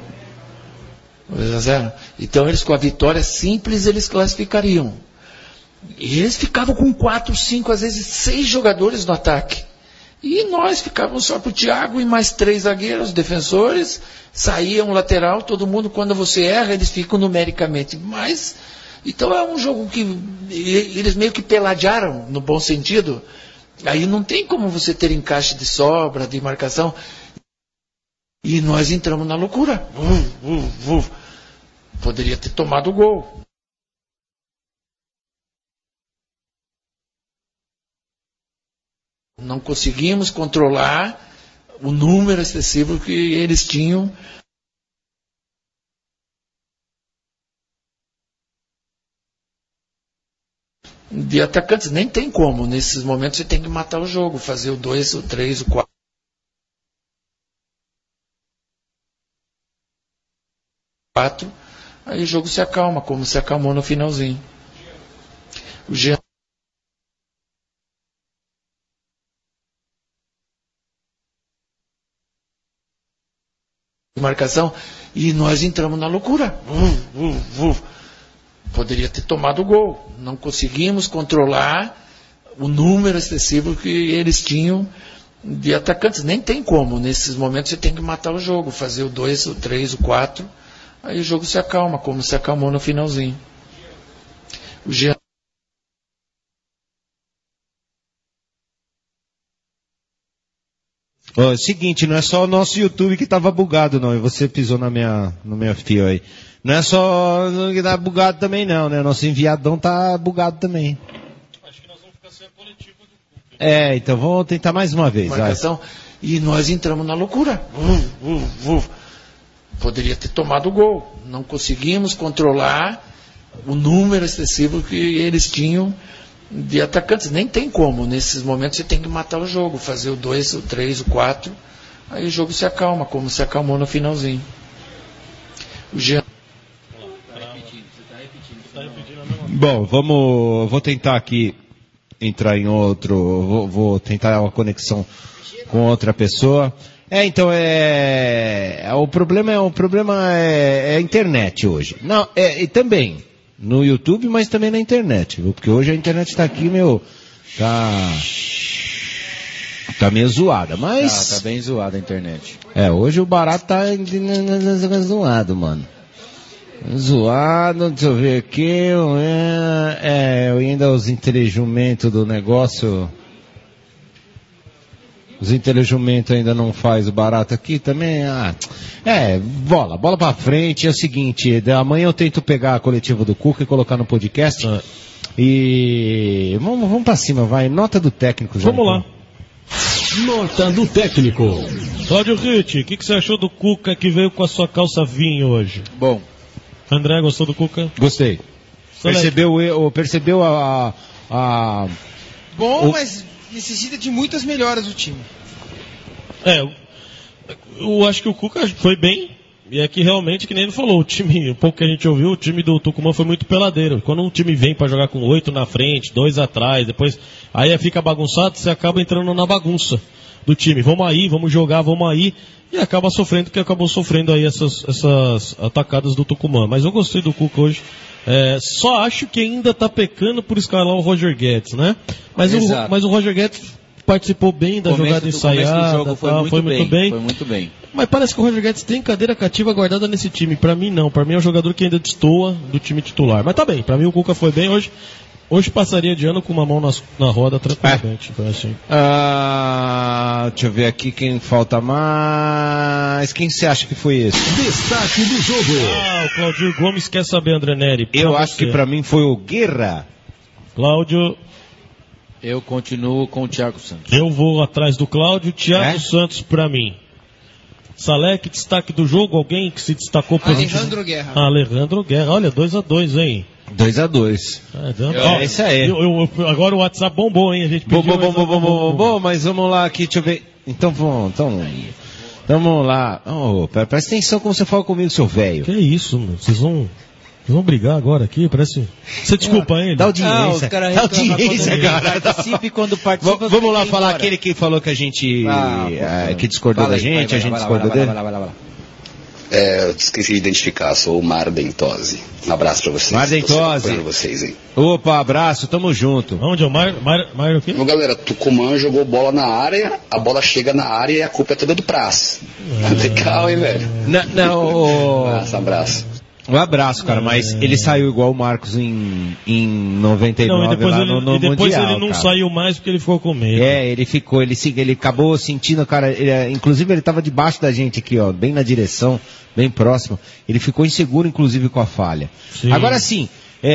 2-0. Então eles com a vitória simples eles classificariam. E eles ficavam com 4, 5, às vezes 6 jogadores no ataque. E nós ficávamos só pro Thiago e mais 3 zagueiros, defensores. Saía um lateral, todo mundo, quando você erra, eles ficam numericamente. Mas, então é um jogo que eles meio que peladearam, no bom sentido. Aí não tem como você ter encaixe de sobra, de marcação. E nós entramos na loucura. Poderia ter tomado o gol. Não conseguimos controlar o número excessivo que eles tinham. De atacantes, nem tem como. Nesses momentos você tem que matar o jogo, fazer o 2, o 3, o 4. Aí o jogo se acalma, como se acalmou no finalzinho. O Jean marcação e nós entramos na loucura. Poderia ter tomado o gol. Não conseguimos controlar o número excessivo que eles tinham de atacantes. Nem tem como. Nesses momentos você tem que matar o jogo, fazer o 2, o 3, o 4. Aí o jogo se acalma, como se acalmou no finalzinho. O Jean Ó, é o seguinte, não é só o nosso YouTube que tava bugado, não. E você pisou no meu fio aí. Não é só que tá bugado também, não, né? Nosso enviadão tá bugado também. Acho que nós vamos ficar sem a coletiva do Cuca. Então vamos tentar mais uma vez. Marcação, e nós entramos na loucura. Poderia ter tomado o gol. Não conseguimos controlar o número excessivo que eles tinham de atacantes. Nem tem como. Nesses momentos você tem que matar o jogo, fazer o 2, o 3, o 4. Aí o jogo se acalma, como se acalmou no finalzinho. O Jean. Bom, vou tentar aqui entrar em outro, vou tentar uma conexão com outra pessoa. Então o problema é a internet hoje. Não, e também no YouTube, mas também na internet, viu? Porque hoje a internet tá aqui, tá meio zoada, mas Tá bem zoada a internet. hoje o barato tá zoado, mano. Zoado, deixa eu ver aqui, ainda os intelejumentos do negócio, os intelejumentos ainda não faz o barato aqui também, bola pra frente, é o seguinte, amanhã eu tento pegar a coletiva do Cuca e colocar no podcast, e vamos pra cima, vai, nota do técnico. Vamos lá. Nota do técnico. Cláudio Ritt, o que você achou do Cuca que veio com a sua calça vinho hoje? Bom. André, gostou do Cuca? Gostei. Percebeu a... Bom, mas necessita de muitas melhoras o time. Eu acho que o Cuca foi bem. E é que realmente, que nem ele falou, o time, um pouco que a gente ouviu, o time do Tucumã foi muito peladeiro. Quando um time vem para jogar com 8 na frente, 2 atrás, depois aí fica bagunçado, você acaba entrando na bagunça do time. Vamos aí, vamos jogar, vamos aí. E acaba sofrendo, que acabou sofrendo aí essas atacadas do Tucumã. Mas eu gostei do Cuca hoje. Só acho que ainda tá pecando por escalar o Roger Guedes, né? Mas o Roger Guedes participou bem da jogada ensaiada. Do jogo foi muito bem. Mas parece que o Roger Guedes tem cadeira cativa guardada nesse time. Pra mim não. Pra mim é um jogador que ainda destoa do time titular. Mas tá bem. Pra mim o Cuca foi bem hoje. Hoje passaria de ano com uma mão na roda tranquilamente. Assim. Deixa eu ver aqui quem falta mais. Quem você acha que foi esse? Destaque do jogo. O Claudio Gomes quer saber, André Neri. Eu acho que pra mim foi o Guerra. Cláudio. Eu continuo com o Thiago Santos. Eu vou atrás do Cláudio. Thiago Santos pra mim. Salek, destaque do jogo. Alguém que se destacou positivo? Alejandro Guerra. Alejandro Guerra. Olha, 2-2, hein? 2-2. Isso aí. Agora o WhatsApp bombou, hein? A gente pediu bom, mas vamos lá aqui, deixa eu ver. Então vamos lá. Presta atenção como você fala comigo, seu velho. Que isso, meu? Vocês vão brigar agora aqui? Parece. Você desculpa ele. Dá audiência. Dá audiência, cara. Participe quando participa. Vamos lá falar aquele que falou que a gente. Que discordou da gente, a gente discordou dele. Eu esqueci de identificar, sou o Marden Tosi. Um abraço pra vocês. Marden Tosi. Vocês, hein? Opa, abraço, tamo junto. Onde é o Mário o quê? Bom, galera, Tucumã jogou bola na área, a bola chega na área e a culpa é toda do Praça. Legal, hein, velho? Abraço. Um abraço, cara, mas ele saiu igual o Marcos em 99 no depois Mundial, ele não saiu mais porque ele ficou com medo. Ele acabou sentindo, cara, inclusive ele tava debaixo da gente aqui, ó, bem na direção, bem próximo. Ele ficou inseguro, inclusive, com a falha. Sim. Agora sim,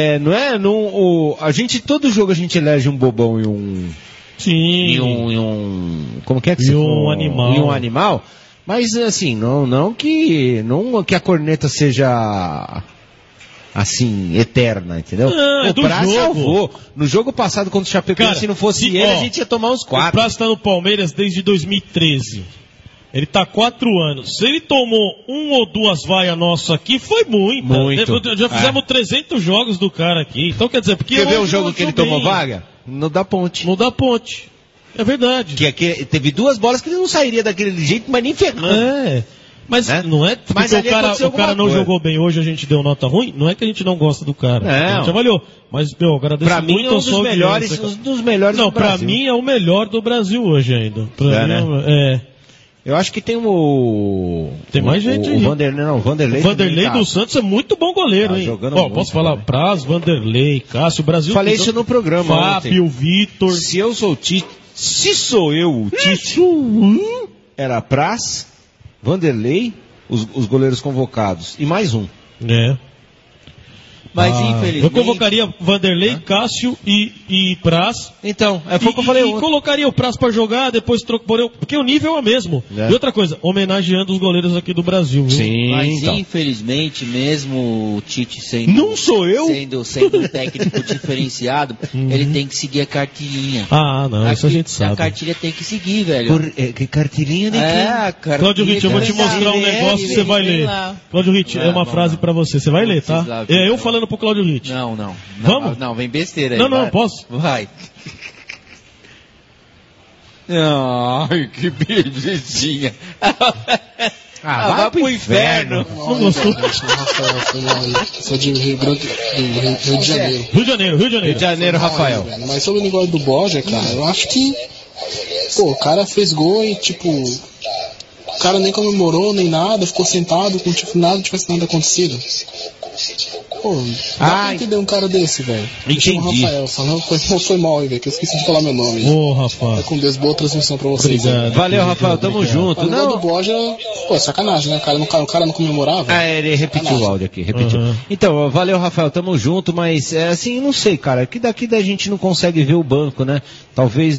a gente, todo jogo a gente elege um bobão e um... Sim. E um como que é que você falou? Animal. E um animal. Mas assim, não que a corneta seja assim, eterna, entendeu? O Praça salvou. No jogo passado, contra o Chapecoense, se não fosse ele, a gente ia tomar uns 4. O Praça tá no Palmeiras desde 2013. Ele tá 4 anos. Se ele tomou 1 ou 2 vaias nossas aqui, foi muito. Já fizemos 300 jogos do cara aqui. Então quer dizer, porque... Quer ver o jogo que ele tomou vaga? No da Ponte. É verdade. Que teve 2 bolas que ele não sairia daquele jeito, mas nem ferrando. Mas não é porque o cara não jogou bem hoje, a gente deu nota ruim, não é que a gente não gosta do cara. A gente avaliou. Mas, agradeço pra muito mim é um dos melhores do Brasil. Não, pra mim é o melhor do Brasil hoje ainda. Eu acho que tem Tem mais gente aí. O Vanderlei do Santos é muito bom goleiro, hein? Posso falar? Praz, Vanderlei, Cássio, Brasil. Falei isso no programa. Fábio, Vitor. Se sou eu o Tite. era Praz, Vanderlei, os goleiros convocados, e mais um. Mas infelizmente... Eu convocaria Vanderlei, Cássio e Praz. Então, foi o que eu falei ontem. E colocaria o Praz pra jogar, depois porque o nível é o mesmo. E outra coisa, homenageando os goleiros aqui do Brasil. Viu? Sim, mas então. Infelizmente, mesmo o Tite sendo... Não sou eu! Sendo um técnico diferenciado, ele tem que seguir a cartilhinha. Não, isso a gente sabe. A cartilha tem que seguir, velho. Que cartilhinha de quê? Cláudio Ritt, eu vou te mostrar um negócio que você vai ler. Cláudio Ritt, é uma frase pra você vai ler, tá? É eu falando pro Cláudio Ritt. Não. Vamos? Não, vem besteira aí. Não, posso? Vai. Ai, que belezinha. Vai pro inferno. Não gostou? Sou de Rio de Janeiro. Rio de Janeiro, Rafael. Mas sobre o negócio do Borja, cara, eu acho que o cara fez gol e o cara nem comemorou nem nada, ficou sentado como se nada tivesse nada acontecido. Dá pra entender um cara desse, velho. Entendi. Rafael, falando foi mal, velho, que eu esqueci de falar meu nome. Rafael. Com Deus, boa transmissão pra vocês. Obrigado. Valeu, Rafael, tamo junto. Não, do Borja, sacanagem, né? O cara não comemorava. Ele repetiu o áudio aqui, repetiu. Então, valeu, Rafael, tamo junto, mas assim, não sei, cara, que daqui da gente não consegue ver o banco, né? Talvez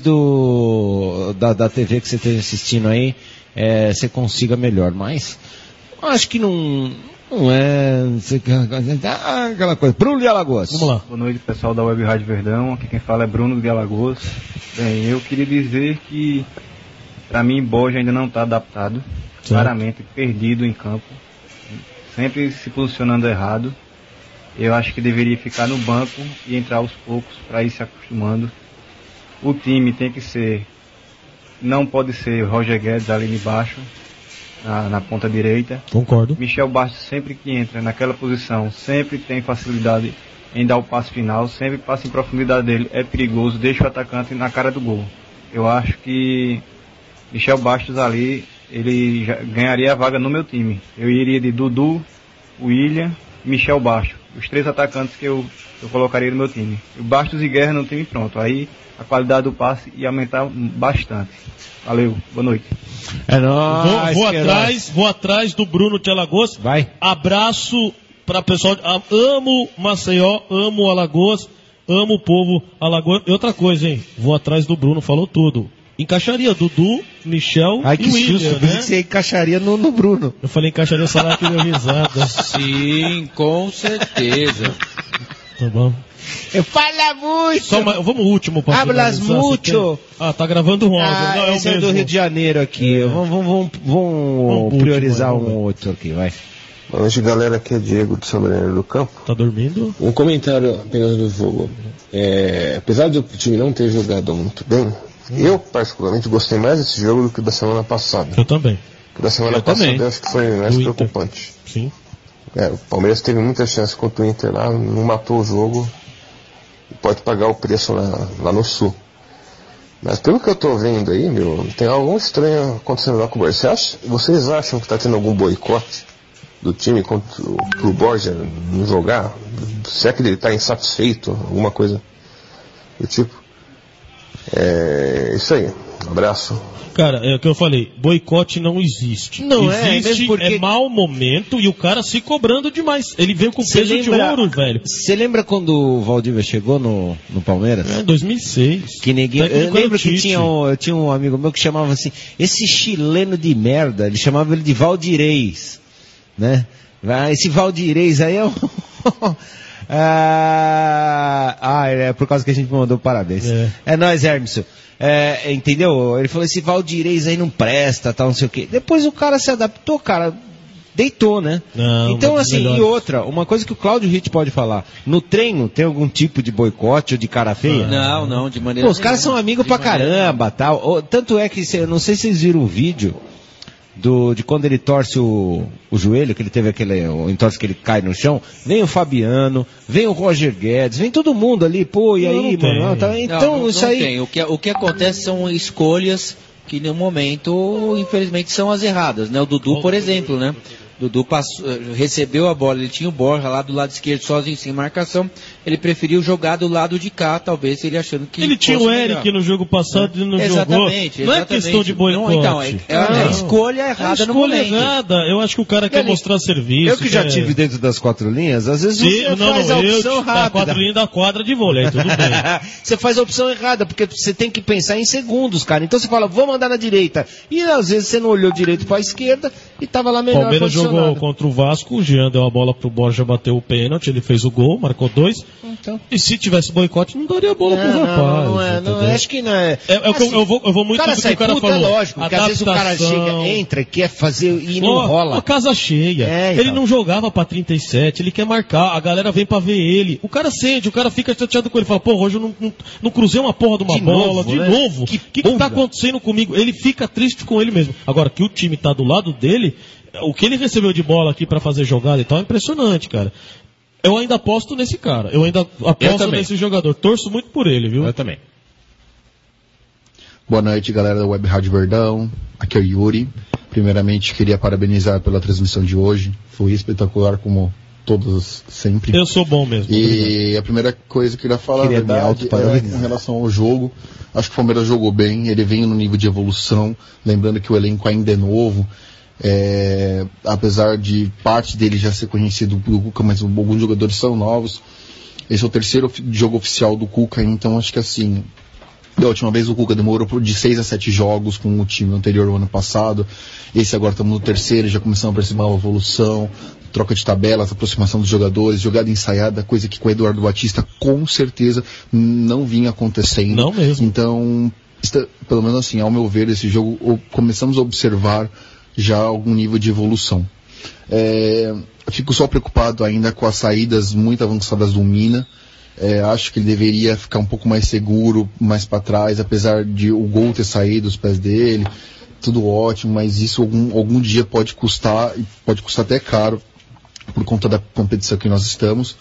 da TV que você esteja assistindo aí, você consiga melhor, mas acho que não é aquela coisa. Bruno de Alagoas. Vamos lá. Boa noite, pessoal da Web Rádio Verdão. Aqui quem fala é Bruno de Alagoas. Bem, eu queria dizer que para mim Borja ainda não está adaptado, claramente perdido em campo, sempre se posicionando errado. Eu acho que deveria ficar no banco e entrar aos poucos para ir se acostumando. O time tem que ser, não pode ser Roger Guedes ali embaixo, na ponta direita. Concordo. Michel Bastos, sempre que entra naquela posição, sempre tem facilidade em dar o passe final, sempre passa em profundidade dele, é perigoso, deixa o atacante na cara do gol. Eu acho que Michel Bastos ali, ele já ganharia a vaga no meu time. Eu iria de Dudu, William e Michel Bastos, os 3 atacantes que eu colocaria no meu time. O Bastos e Guerra no time pronto, aí a qualidade do passe ia aumentar bastante. Valeu, boa noite. É nóis. Vou atrás do Bruno de Alagoas. Vai. Abraço para pessoal. Amo Maceió, amo Alagoas, amo o povo Alagoas. E outra coisa, hein? Vou atrás do Bruno, falou tudo. Encaixaria Dudu, Michel e William, né? Você encaixaria no Bruno. Eu falei encaixaria, só lá que deu risada. Sim, com certeza. Tá bom. Fala muito! Vamos último. Hablas muito! Tá gravando um áudio. Esse é do Rio de Janeiro aqui. Vamos priorizar um outro aqui, vai. Boa noite, galera. Aqui é Diego do São Bernardo do Campo. Tá dormindo? Um comentário apenas do jogo. Apesar do time não ter jogado muito bem, eu particularmente gostei mais desse jogo do que da semana passada. Eu também. O da semana passada eu acho que foi mais preocupante. Sim. O Palmeiras teve muita chance contra o Inter lá, não matou o jogo. Pode pagar o preço lá no Sul. Mas pelo que eu tô vendo aí, tem algo estranho acontecendo lá com o Borja. Vocês acham que tá tendo algum boicote do time pro Borja não jogar? Será que ele tá insatisfeito? Alguma coisa do tipo? Isso aí. Um abraço. Cara, é o que eu falei, boicote não existe. Não existe, é mau momento e o cara se cobrando demais. Ele veio com peso de ouro, velho. Você lembra quando o Valdívia chegou no Palmeiras? Em 2006. Que ninguém... Eu lembro que tinha um amigo meu que chamava assim, esse chileno de merda, ele chamava ele de Valdirez, né? Esse Valdirez aí é é por causa que a gente mandou parabéns. É nóis, Hermes. Entendeu? Ele falou, esse Valdirez aí não presta, tal, não sei o quê. Depois o cara se adaptou, cara, deitou, né? Então, assim, e outra, uma coisa que o Cláudio Ritt pode falar, no treino tem algum tipo de boicote ou de cara feia? Não, de maneira os caras são amigos pra caramba, tal. Tanto é que, não sei se vocês viram o vídeo de quando ele torce o joelho, que ele teve o entorce que ele cai no chão, vem o Fabiano, vem o Roger Guedes, vem todo mundo ali, e aí, mano? Então, isso aí... Tem. O que acontece são escolhas que no momento, infelizmente, são as erradas, né? O Dudu, por exemplo, né? Dudu recebeu a bola, ele tinha o Borja lá do lado esquerdo sozinho, sem marcação, ele preferiu jogar do lado de cá, talvez ele achando que... Ele tinha o Eric melhor no jogo passado e não jogou. Não é questão de boicote. Então, é a escolha errada no momento. Errada. Eu acho que o cara quer mostrar serviço. Eu que já tive dentro das 4 linhas, às vezes você faz a opção rápida. Da 4 linhas da quadra de vôlei, tudo bem. Você faz a opção errada, porque você tem que pensar em segundos, cara. Então você fala, vou mandar na direita. E às vezes você não olhou direito pra esquerda e tava lá melhor Palmeiras jogou contra o Vasco, o Jean deu a bola pro Borja, bateu o pênalti, ele fez o gol, marcou 2. Então. E se tivesse boicote, não daria a bola pro rapaz. Não é, acho que não é. Assim, eu vou muito do que o cara falou. Lógico, porque às vezes o cara chega, entra, quer fazer e não rola. A casa cheia. Então. Ele não jogava pra 37, ele quer marcar, a galera vem pra ver ele. O cara sente, o cara fica chateado com ele, fala, pô, hoje eu não cruzei uma porra de uma bola, de novo. O que tá acontecendo comigo? Ele fica triste com ele mesmo. Agora, que o time tá do lado dele, o que ele recebeu de bola aqui pra fazer jogada e tal é impressionante, cara. Eu ainda aposto nesse cara, eu ainda aposto nesse jogador. Torço muito por ele, viu? Eu também. Boa noite, galera da Web Rádio Verdão. Aqui é o Yuri. Primeiramente, queria parabenizar pela transmissão de hoje. Foi espetacular, como todos sempre. Eu sou bom mesmo. E a primeira coisa que eu queria falar, na verdade, é com relação ao jogo. Acho que o Palmeiras jogou bem, ele vem no nível de evolução. Lembrando que o elenco ainda é novo. Apesar de parte dele já ser conhecido do Cuca, mas alguns jogadores são novos. Esse é o terceiro jogo oficial do Cuca, então acho que assim, da última vez o Cuca demorou de 6 a 7 jogos com o time anterior no ano passado. Esse agora estamos no terceiro, já começamos a perceber uma evolução, troca de tabelas, aproximação dos jogadores, jogada ensaiada, coisa que com o Eduardo Batista com certeza não vinha acontecendo. Não mesmo. Então, pelo menos assim, ao meu ver, esse jogo começamos a observar já algum nível de evolução. Fico só preocupado ainda com as saídas muito avançadas do Mina. Acho que ele deveria ficar um pouco mais seguro, mais para trás, apesar de o gol ter saído dos pés dele, tudo ótimo, mas isso algum dia pode custar até caro, por conta da competição que nós estamos.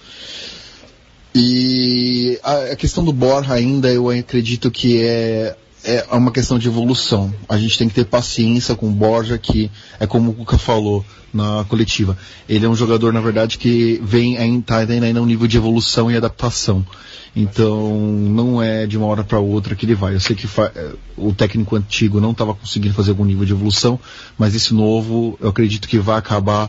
E a questão do Borja ainda, eu acredito que é uma questão de evolução. A gente tem que ter paciência com o Borja, que é como o Cuca falou na coletiva. Ele é um jogador, na verdade, que está ainda no nível de evolução e adaptação. Então, não é de uma hora para outra que ele vai. Eu sei que o técnico antigo não estava conseguindo fazer algum nível de evolução, mas esse novo, eu acredito que vai acabar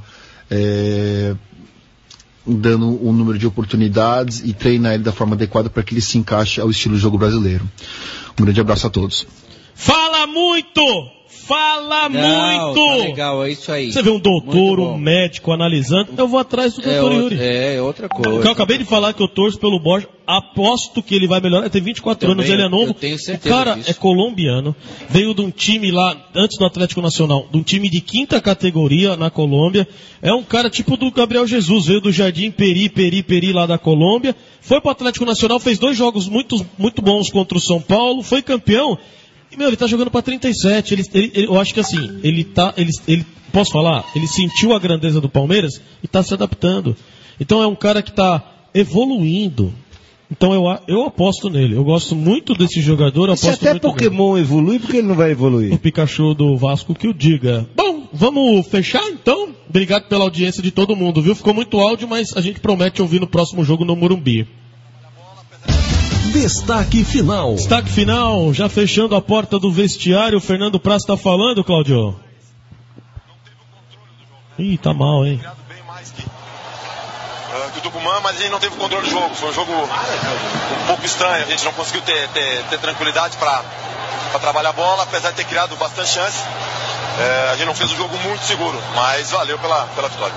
dando um número de oportunidades e treinar ele da forma adequada para que ele se encaixe ao estilo de jogo brasileiro. Um grande abraço a todos. Fala muito! Fala muito! Tá legal, é isso aí. Você vê um doutor, um médico analisando, eu vou atrás do doutor Yuri. É outra coisa. Eu acabei de falar que eu torço pelo Borja, aposto que ele vai melhorar. Ele tem 24 anos, ele é novo. Eu tenho certeza o cara disso. É colombiano, veio de um time lá, antes do Atlético Nacional, de um time de 5ª categoria na Colômbia. É um cara tipo do Gabriel Jesus, veio do Jardim Peri lá da Colômbia. Foi pro Atlético Nacional, fez 2 jogos muito bons contra o São Paulo, foi campeão. E, ele tá jogando pra 37. Eu acho que assim, ele posso falar? Ele sentiu a grandeza do Palmeiras e tá se adaptando. Então é um cara que tá evoluindo. Então eu aposto nele. Eu gosto muito desse jogador. Se até Pokémon evolui, por que ele não vai evoluir? O Pikachu do Vasco que o diga. Bom, vamos fechar então? Obrigado pela audiência de todo mundo, viu? Ficou muito áudio, mas a gente promete ouvir no próximo jogo no Morumbi. Destaque final. Destaque final, já fechando a porta do vestiário, o Fernando Praz está falando, Cláudio. Ih, tá mal, hein? Do Tucumã, mas a gente não teve o controle do jogo. Foi um jogo um pouco estranho. A gente não conseguiu ter tranquilidade para trabalhar a bola, apesar de ter criado bastante chance. A gente não fez um jogo muito seguro, mas valeu pela vitória.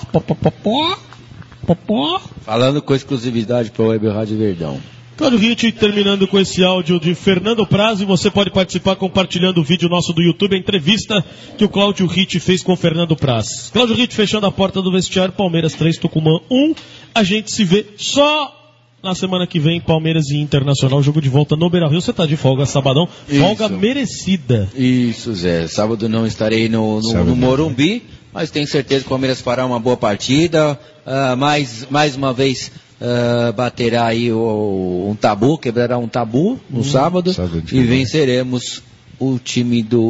Falando com exclusividade para o Web Rádio Verdão. Cláudio Ritt terminando com esse áudio de Fernando Praz, e você pode participar compartilhando o vídeo nosso do YouTube, a entrevista que o Cláudio Ritt fez com o Fernando Praz. Cláudio Ritt fechando a porta do vestiário, Palmeiras 3, Tucumã 1. A gente se vê só na semana que vem, Palmeiras e Internacional, jogo de volta no Beira-Rio. Você tá de folga sabadão, folga merecida. Isso, Zé. Sábado não estarei no Morumbi, mas tenho certeza que o Palmeiras fará uma boa partida. Mais uma vez baterá aí um tabu, quebrará um tabu no sábado e venceremos o time do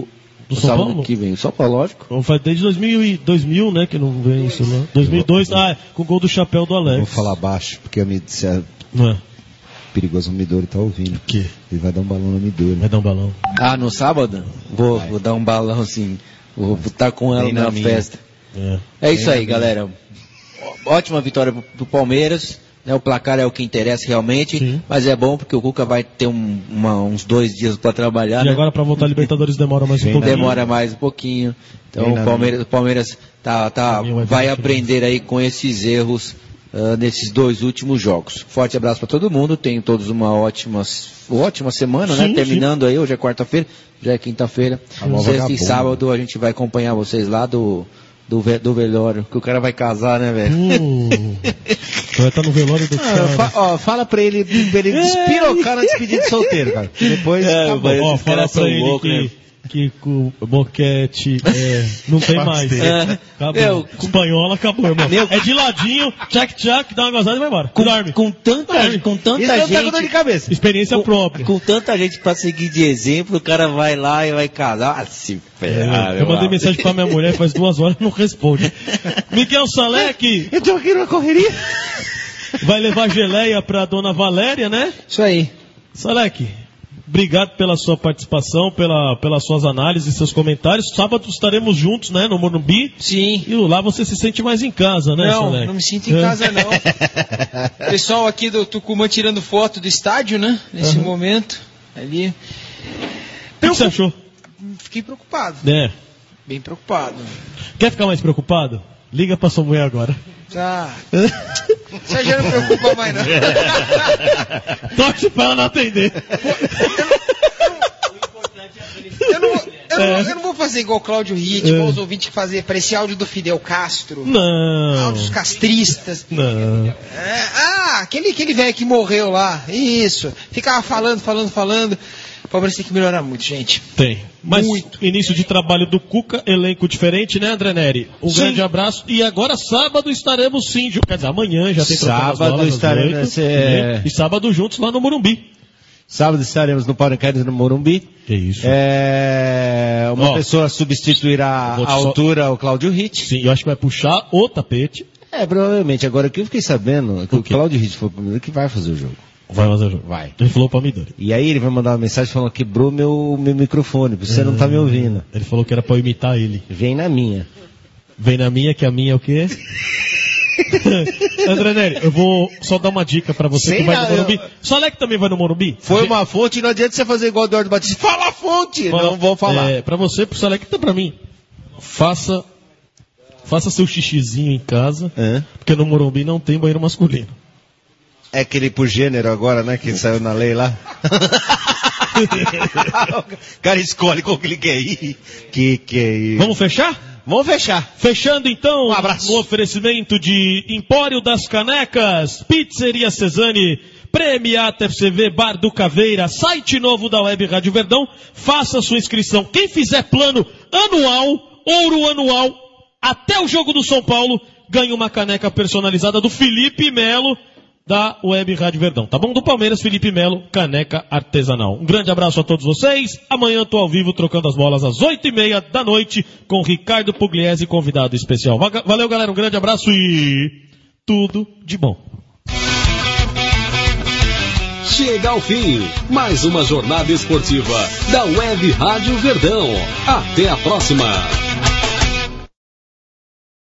Do São Paulo? Que vem, São Paulo, lógico. Faz desde 2000, né, que não vem isso, né? 2002, com o gol do chapéu do Alex. Vou falar baixo, porque não é perigoso, o Midori tá ouvindo. O quê? Ele vai dar um balão no Midori. Vai dar um balão. No sábado? Vou dar um balão, sim. Vou estar com ela na festa. É isso aí, galera. Ótima vitória do Palmeiras. Né, o placar é o que interessa realmente, sim. Mas é bom porque o Cuca vai ter uns 2 dias para trabalhar. E agora para voltar a Libertadores demora mais um pouquinho. Demora mais um pouquinho. Então o Palmeiras vai aprender aí com esses erros nesses 2 últimos jogos. Forte abraço para todo mundo. Tenham todos uma ótima semana, sim, né? Terminando aí, hoje é quarta-feira, já é quinta-feira. Sexta e sábado a gente vai acompanhar vocês lá do velório, que o cara vai casar, né, velho? Vai estar no velório do cara. Fala pra ele despirocar na despedida de solteiro, cara. Depois fala pra ele que o boquete não tem mais. Acabou. Espanhola acabou, irmão. É de ladinho, tchac, dá uma gozada e vai embora. Dorme. Com tanta gente. Tá com dor de cabeça. Experiência própria. Com tanta gente pra seguir de exemplo, o cara vai lá e vai casar. Se ferrar, eu mandei mensagem pra minha mulher faz 2 horas e não responde. Miguel Salek. Eu tô aqui numa correria. Vai levar geleia pra dona Valéria, né? Isso aí. Salek, obrigado pela sua participação, pelas suas análises, seus comentários. Sábado estaremos juntos, né, no Morumbi. Sim. E lá você se sente mais em casa, né, Salek? Não me sinto em casa, não. Pessoal aqui do Tucumã tirando foto do estádio, né, nesse momento. Ali. O que você achou? Fiquei preocupado. Bem preocupado. Quer ficar mais preocupado? Liga pra sua mulher agora. Você já não preocupa mais, não. Torce pra ela não atender. Eu não vou fazer igual o Cláudio Ritt, igual os ouvintes que fazer para esse áudio do Fidel Castro. Não. Áudios castristas. Não. Aquele velho que morreu lá. Isso. Ficava falando. O Palmeiras tem que melhorar muito, gente. Tem. Mas início de trabalho do Cuca, elenco diferente, né, André Neri? Grande abraço. E agora, sábado, estaremos sim. Quer dizer, amanhã já tem sábado estaremos. E sábado juntos lá no Morumbi. Sábado estaremos no Paulincários no Morumbi. Que isso. Uma pessoa substituirá a altura o Cláudio Ritt. Sim, eu acho que vai puxar o tapete. Provavelmente. Agora, o que eu fiquei sabendo é que o Cláudio Ritt foi o primeiro que vai fazer o jogo. Vai fazer o jogo. Vai. Ele falou pra Midori. E aí ele vai mandar uma mensagem falando que quebrou meu microfone, você não tá me ouvindo. Ele falou que era pra eu imitar ele. Vem na minha. Vem na minha, que a minha é o quê? André Neri, eu vou só dar uma dica pra você que vai no Morumbi. Salek também vai no Morumbi? Foi uma fonte e não adianta você fazer igual o Eduardo Batista. Fala a fonte! Não vou falar. Pra você, pro Salek, tá pra mim. Faça seu xixizinho em casa, porque no Morumbi não tem banheiro masculino. É aquele por gênero agora, né? Que saiu na lei lá. O cara escolhe com que ele quer ir. Que é isso? Vamos fechar? Vamos fechar. Fechando então, um abraço. No oferecimento de Empório das Canecas, Pizzeria Cesani, Premiata FCV, Bar do Caveira, site novo da Web Rádio Verdão. Faça sua inscrição. Quem fizer plano anual, ouro anual, até o jogo do São Paulo, ganha uma caneca personalizada do Felipe Melo, da Web Rádio Verdão, tá bom? Do Palmeiras, Felipe Melo, caneca artesanal. Um grande abraço a todos vocês. Amanhã tô ao vivo trocando as bolas às 8h30 da noite com Ricardo Pugliese, convidado especial. Valeu, galera, um grande abraço e tudo de bom. Chega ao fim, mais uma jornada esportiva da Web Rádio Verdão. Até a próxima.